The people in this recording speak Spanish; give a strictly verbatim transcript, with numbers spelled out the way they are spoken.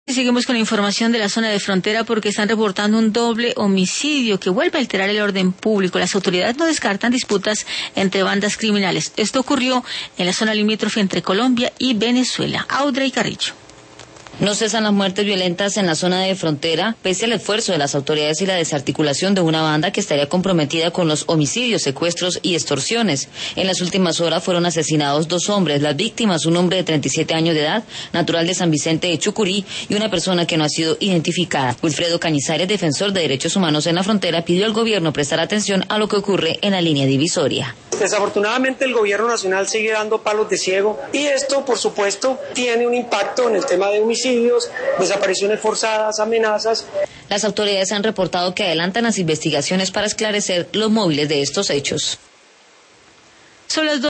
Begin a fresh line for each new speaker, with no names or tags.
Seguimos con la información de la zona de frontera porque están reportando un doble homicidio que vuelve a alterar el orden público. Las autoridades no descartan disputas entre bandas criminales. Esto ocurrió en la zona limítrofe entre Colombia y Venezuela. Audrey Carrillo.
No cesan las muertes violentas en la zona de frontera, pese al esfuerzo de las autoridades y la desarticulación de una banda que estaría comprometida con los homicidios, secuestros y extorsiones. En las últimas horas fueron asesinados dos hombres, las víctimas, un hombre de treinta y siete años de edad, natural de San Vicente de Chucurí, y una persona que no ha sido identificada. Wilfredo Cañizares, defensor de derechos humanos en la frontera, pidió al gobierno prestar atención a lo que ocurre en la línea divisoria.
Desafortunadamente el gobierno nacional sigue dando palos de ciego y esto, por supuesto, tiene un impacto en el tema de homicidios, desapariciones forzadas, amenazas.
Las autoridades han reportado que adelantan las investigaciones para esclarecer los móviles de estos hechos.
Son las